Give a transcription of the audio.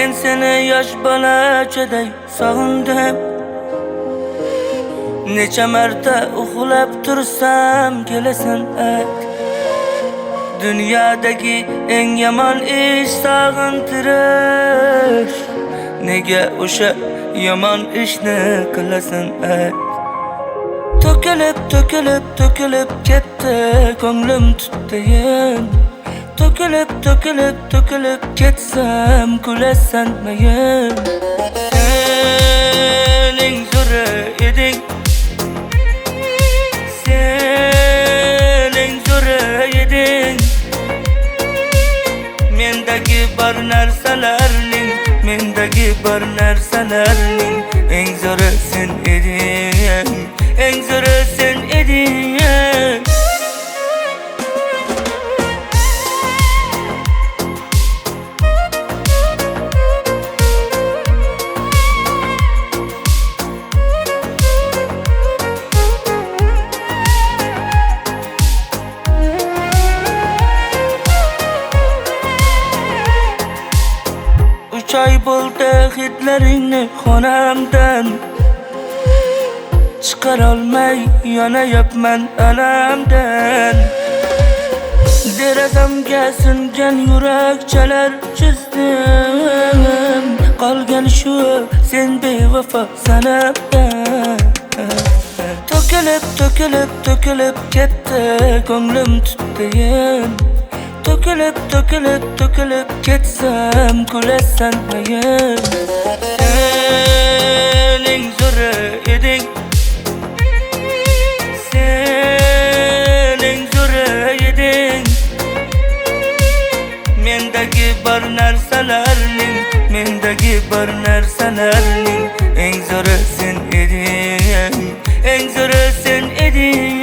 Men seni yosh bolachaday sog'indim. Necha marta uxlab tursam kelasan ayt. Dünyadagi eng yomon ish sog'intirish. Nega o'sha yomon ishni qilasan ayt. To'kilib ketdi ko'nglim tutdayin. To'kilib ketsam kulasan mayin. Sening zo'ri eding, sening zo'ri eding. Mendagi bor narsalarning eng zo'ri sen eding, eng zo'ri sen eding. Üç ay bo'ldi hidlaringni xonamdan chiqarolmay yonayapman alamdan. Derazamga singan yurakchalar chizdim. Qolgan shu sen bevafo sanamdan. To'kilib ketdi ko'nglim tutdayin. To'kilib ketsam kulasan mayin. Sening zo'ri eding, sening zo'ri eding. Mendagi bor narsalarning eng zo'ri sen eding, eng zo'ri sen eding.